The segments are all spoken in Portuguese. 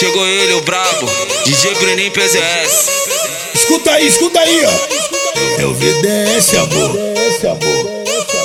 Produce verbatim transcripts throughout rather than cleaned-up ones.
Chegou ele, o brabo, D J Bruninho P Z S. Escuta aí, escuta aí, ó. É o V D S, amor. Esse amor.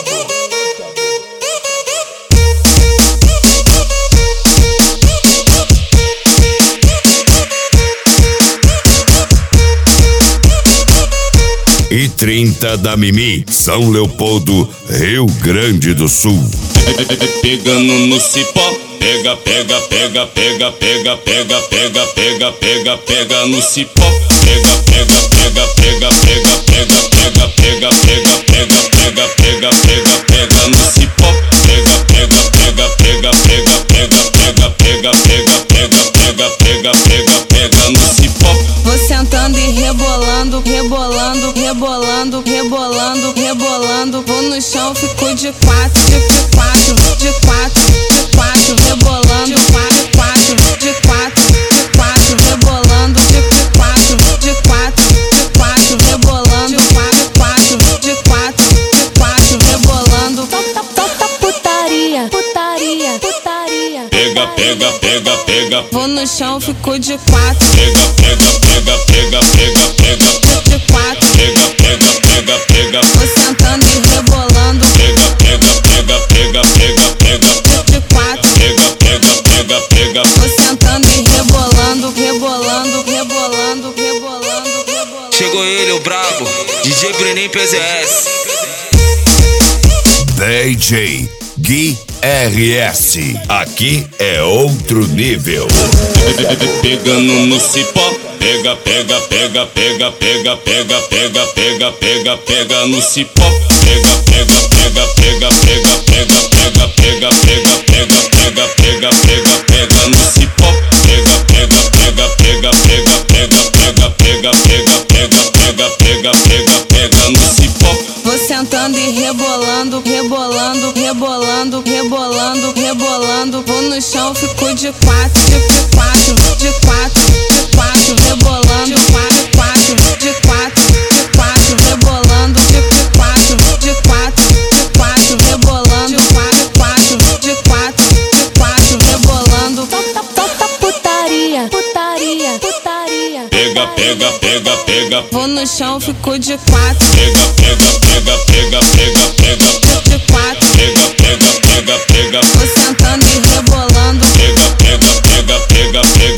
E trinta da Mimi, São Leopoldo, Rio Grande do Sul. Pegando no cipó, pega, pega, pega, pega, pega, pega, pega, pega, pega, pega no cipó. Pega, pega, pega, pega, pega, pega, pega, pega, pega, pega, pega, pega, pega, pega no cipó. Pega, pega, pega, pega, pega, pega, pega, pega, pega, pega, pega, pega, pega, pega no cipó. Vou sentando e rebolando, rebolando, rebolando, rebolando, rebolando. Vou no chão, fico de quatro, de quatro, de quatro, de quatro, rebolando, de quatro, de quatro, de quatro, rebolando, de quatro, de quatro, de quatro, rebolando, de quatro, de quatro, de quatro, rebolando. Toca putaria, putaria, putaria. Pega, pega, pega, pega. Vou no chão, fico de quatro. Pega, pega, pega, pega, pega, pega. De quatro. Pega, pega, pega, pega. Vou sentando e rebolando. Pega, pega, pega, pega, pega, pega. De quatro. Pega, pega, pega, pega. Vou sentando e rebolando, rebolando, rebolando, rebolando, rebolando. Chegou ele, o brabo, D J Bruninho P Z S. D J Gui R S, aqui é outro nível. Pegando no cipó, pega, pega, pega, pega, pega, pega, pega, pega, pega, pega no cipó. Pega, pega, pega, pega, pega, pega, pega, pega, pega, pega, pega, pega, pega, pega no cipó. Pega, pega, pega, pega, pega, pega, pega, pega, pega, pega, pega, pega, pega, pega no cipó. Vou sentando e rebolando, rebolando, rebolando, rebolando, rebolando. Vou no chão, fico de quatro, de quatro, de quatro, de quatro, rebolando, de quatro, de quatro, de quatro, rebolando, de quatro, de quatro, de quatro, rebolando, de quatro, de quatro, de quatro, rebolando. Toca putaria, putaria, putaria. Pega, pega, pega, pega. Vou no chão, fico de quatro. Pega, pega, pega, pega, pega, pega. De quatro. Pega, pega, pega, pega. Vou sentando e rebolando. Pega, pega, pega, pega, pega.